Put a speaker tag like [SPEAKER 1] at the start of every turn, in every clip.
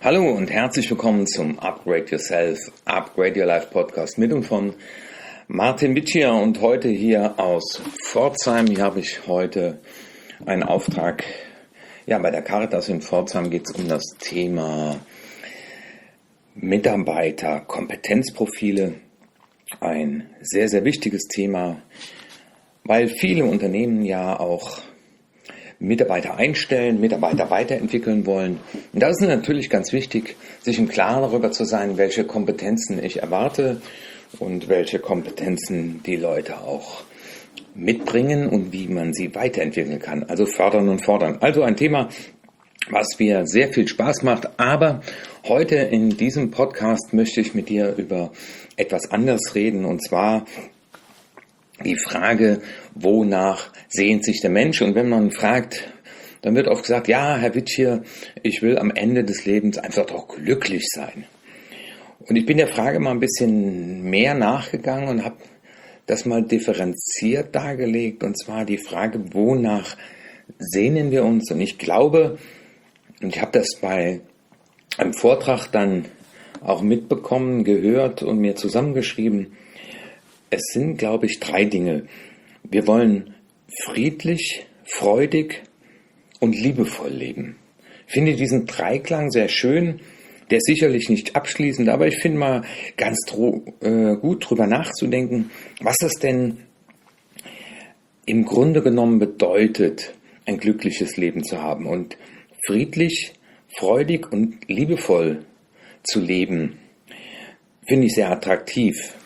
[SPEAKER 1] Hallo und herzlich willkommen zum Upgrade Yourself, Upgrade Your Life Podcast mit und von Martin Witschier und heute hier aus Pforzheim. Hier habe ich heute einen Auftrag. Ja, bei der Caritas in Pforzheim geht es um das Thema Mitarbeiterkompetenzprofile. Ein sehr, sehr wichtiges Thema, weil viele Unternehmen ja auch Mitarbeiter einstellen, Mitarbeiter weiterentwickeln wollen. Und da ist es natürlich ganz wichtig, sich im Klaren darüber zu sein, welche Kompetenzen ich erwarte und welche Kompetenzen die Leute auch mitbringen und wie man sie weiterentwickeln kann. Also fördern und fordern. Also ein Thema, was mir sehr viel Spaß macht. Aber heute in diesem Podcast möchte ich mit dir über etwas anderes reden, und zwar die Frage, wonach sehnt sich der Mensch? Und wenn man fragt, dann wird oft gesagt, ja, Herr Witschier, ich will am Ende des Lebens einfach doch glücklich sein. Und ich bin der Frage mal ein bisschen mehr nachgegangen und habe das mal differenziert dargelegt. Und zwar die Frage, wonach sehnen wir uns? Und ich glaube, und ich habe das bei einem Vortrag dann auch mitbekommen, gehört und mir zusammengeschrieben, es sind, glaube ich, 3 Dinge. Wir wollen friedlich, freudig und liebevoll leben. Ich finde diesen Dreiklang sehr schön. Der ist sicherlich nicht abschließend, aber ich finde mal ganz gut drüber nachzudenken, was es denn im Grunde genommen bedeutet, ein glückliches Leben zu haben und friedlich, freudig und liebevoll zu leben. Finde ich sehr attraktiv.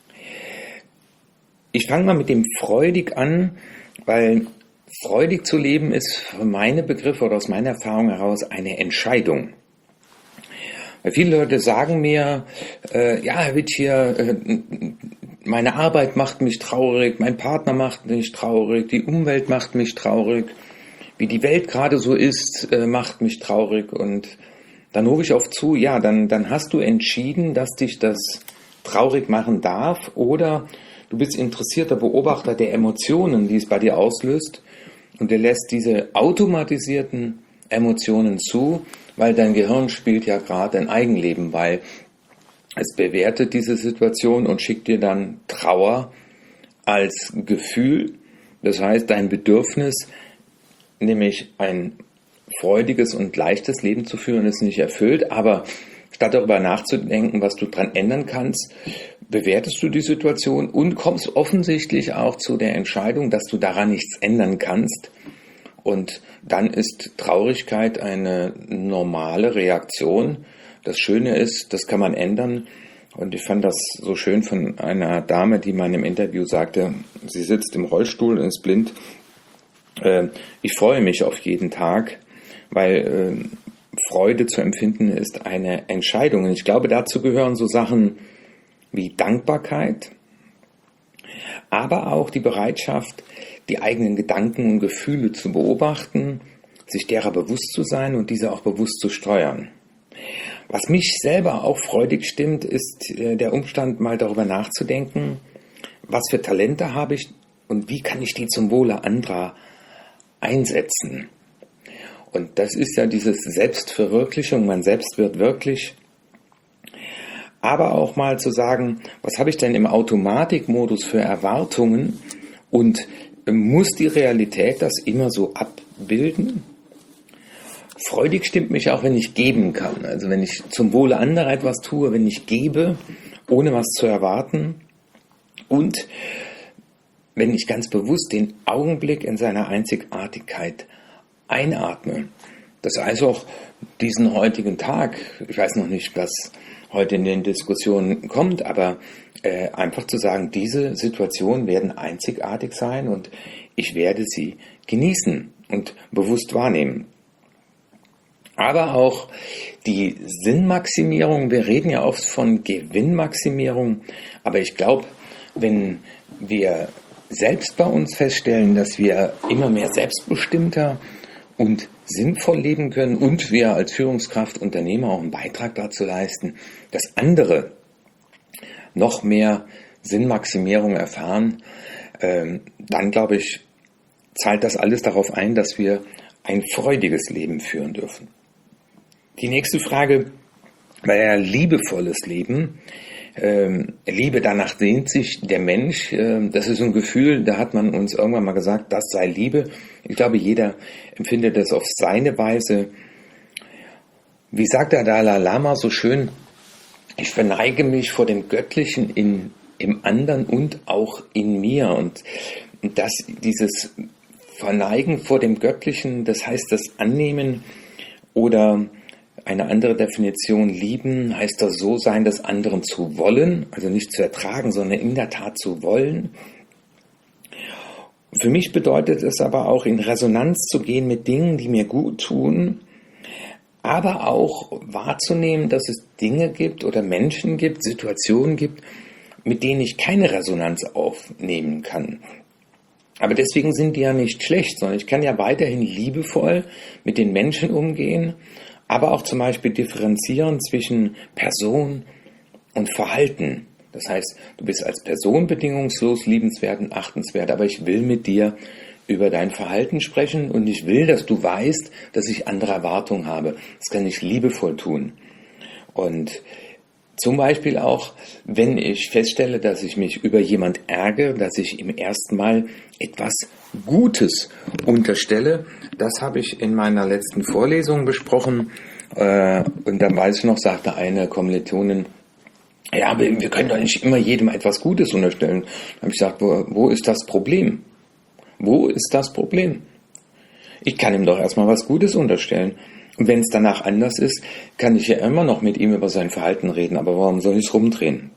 [SPEAKER 1] Ich fange mal mit dem freudig an, weil freudig zu leben ist für meine Begriffe oder aus meiner Erfahrung heraus eine Entscheidung. Weil viele Leute sagen mir, ja, Herr Witschier, meine Arbeit macht mich traurig, mein Partner macht mich traurig, die Umwelt macht mich traurig, wie die Welt gerade so ist, macht mich traurig. Und dann rufe ich oft zu, ja, dann hast du entschieden, dass dich das traurig machen darf, oder du bist interessierter Beobachter der Emotionen, die es bei dir auslöst, und du lässt diese automatisierten Emotionen zu, weil dein Gehirn spielt ja gerade ein Eigenleben, weil es bewertet diese Situation und schickt dir dann Trauer als Gefühl. Das heißt, dein Bedürfnis, nämlich ein freudiges und leichtes Leben zu führen, ist nicht erfüllt, aber statt darüber nachzudenken, was du dran ändern kannst, bewertest du die Situation und kommst offensichtlich auch zu der Entscheidung, dass du daran nichts ändern kannst. Und dann ist Traurigkeit eine normale Reaktion. Das Schöne ist, das kann man ändern. Und ich fand das so schön von einer Dame, die mal in einem Interview sagte, sie sitzt im Rollstuhl und ist blind. Ich freue mich auf jeden Tag, weil Freude zu empfinden ist eine Entscheidung. Und ich glaube, dazu gehören so Sachen wie Dankbarkeit, aber auch die Bereitschaft, die eigenen Gedanken und Gefühle zu beobachten, sich derer bewusst zu sein und diese auch bewusst zu steuern. Was mich selber auch freudig stimmt, ist der Umstand, mal darüber nachzudenken, was für Talente habe ich und wie kann ich die zum Wohle anderer einsetzen. Und das ist ja dieses Selbstverwirklichung, man selbst wird wirklich. Aber auch mal zu sagen, was habe ich denn im Automatikmodus für Erwartungen und muss die Realität das immer so abbilden? Freudig stimmt mich auch, wenn ich geben kann. Also wenn ich zum Wohle anderer etwas tue, wenn ich gebe, ohne was zu erwarten. Und wenn ich ganz bewusst den Augenblick in seiner Einzigartigkeit einatme. Das heißt auch diesen heutigen Tag, ich weiß noch nicht, was heute in den Diskussionen kommt, aber einfach zu sagen, diese Situationen werden einzigartig sein und ich werde sie genießen und bewusst wahrnehmen. Aber auch die Sinnmaximierung, wir reden ja oft von Gewinnmaximierung, aber ich glaube, wenn wir selbst bei uns feststellen, dass wir immer mehr selbstbestimmter und sinnvoll leben können und wir als Führungskraft, Unternehmer auch einen Beitrag dazu leisten, dass andere noch mehr Sinnmaximierung erfahren, dann glaube ich, zahlt das alles darauf ein, dass wir ein freudiges Leben führen dürfen. Die nächste Frage war ja liebevolles Leben. Liebe, danach sehnt sich der Mensch. Das ist so ein Gefühl, da hat man uns irgendwann mal gesagt, das sei Liebe. Ich glaube, jeder empfindet das auf seine Weise. Wie sagt der Dalai Lama so schön, ich verneige mich vor dem Göttlichen im anderen und auch in mir. Und dieses Verneigen vor dem Göttlichen, das heißt das Annehmen, oder eine andere Definition, lieben, heißt das so sein, des anderen zu wollen, also nicht zu ertragen, sondern in der Tat zu wollen. Für mich bedeutet es aber auch, in Resonanz zu gehen mit Dingen, die mir gut tun, aber auch wahrzunehmen, dass es Dinge gibt oder Menschen gibt, Situationen gibt, mit denen ich keine Resonanz aufnehmen kann. Aber deswegen sind die ja nicht schlecht, sondern ich kann ja weiterhin liebevoll mit den Menschen umgehen, aber auch zum Beispiel differenzieren zwischen Person und Verhalten. Das heißt, du bist als Person bedingungslos liebenswert und achtenswert, aber ich will mit dir über dein Verhalten sprechen und ich will, dass du weißt, dass ich andere Erwartungen habe. Das kann ich liebevoll tun. Und zum Beispiel auch, wenn ich feststelle, dass ich mich über jemand ärgere, dass ich ihm erstmal etwas Gutes unterstelle. Das habe ich in meiner letzten Vorlesung besprochen. Und dann weiß ich noch, sagte eine Kommilitonin, ja, aber wir können doch nicht immer jedem etwas Gutes unterstellen. Da habe ich gesagt, wo ist das Problem? Wo ist das Problem? Ich kann ihm doch erstmal was Gutes unterstellen. Und wenn es danach anders ist, kann ich ja immer noch mit ihm über sein Verhalten reden. Aber warum soll ich es rumdrehen?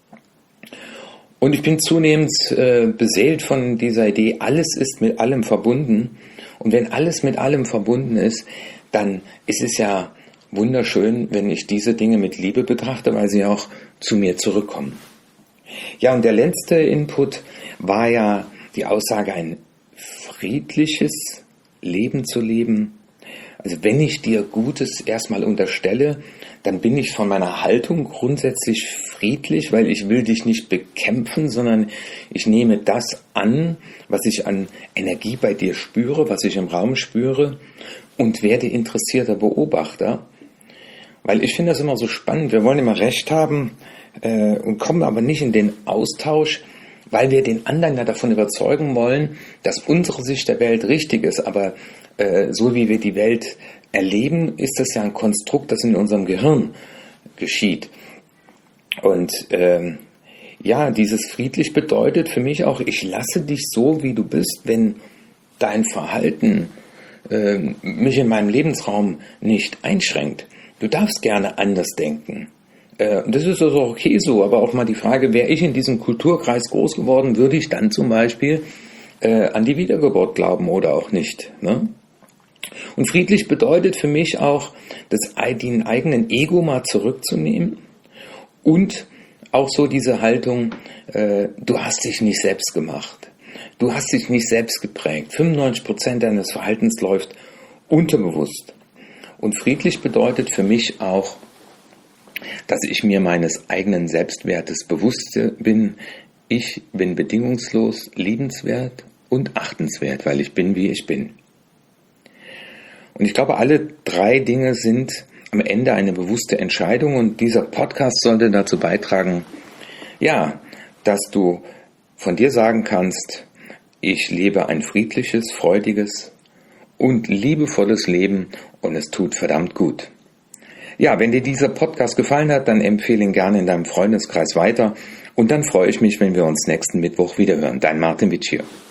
[SPEAKER 1] Und ich bin zunehmend beseelt von dieser Idee, alles ist mit allem verbunden. Und wenn alles mit allem verbunden ist, dann ist es ja wunderschön, wenn ich diese Dinge mit Liebe betrachte, weil sie auch zu mir zurückkommen. Ja, und der letzte Input war ja die Aussage, ein friedliches Leben zu leben. Also wenn ich dir Gutes erstmal unterstelle, dann bin ich von meiner Haltung grundsätzlich friedlich, weil ich will dich nicht bekämpfen, sondern ich nehme das an, was ich an Energie bei dir spüre, was ich im Raum spüre und werde interessierter Beobachter. Weil ich finde das immer so spannend, wir wollen immer Recht haben und kommen aber nicht in den Austausch, weil wir den anderen ja davon überzeugen wollen, dass unsere Sicht der Welt richtig ist, aber so wie wir die Welt erleben, ist das ja ein Konstrukt, das in unserem Gehirn geschieht. Und ja, dieses friedlich bedeutet für mich auch, ich lasse dich so, wie du bist, wenn dein Verhalten mich in meinem Lebensraum nicht einschränkt. Du darfst gerne anders denken. Das ist also okay so, aber auch mal die Frage, wäre ich in diesem Kulturkreis groß geworden, würde ich dann zum Beispiel an die Wiedergeburt glauben oder auch nicht, ne? Und friedlich bedeutet für mich auch, den eigenen Ego mal zurückzunehmen und auch so diese Haltung, du hast dich nicht selbst gemacht, du hast dich nicht selbst geprägt. 95% deines Verhaltens läuft unterbewusst. Und friedlich bedeutet für mich auch, dass ich mir meines eigenen Selbstwertes bewusst bin. Ich bin bedingungslos liebenswert und achtenswert, weil ich bin, wie ich bin. Und ich glaube, alle drei Dinge sind am Ende eine bewusste Entscheidung und dieser Podcast sollte dazu beitragen, ja, dass du von dir sagen kannst, ich lebe ein friedliches, freudiges und liebevolles Leben und es tut verdammt gut. Ja, wenn dir dieser Podcast gefallen hat, dann empfehle ihn gerne in deinem Freundeskreis weiter und dann freue ich mich, wenn wir uns nächsten Mittwoch wieder hören. Dein Martin Witsch hier.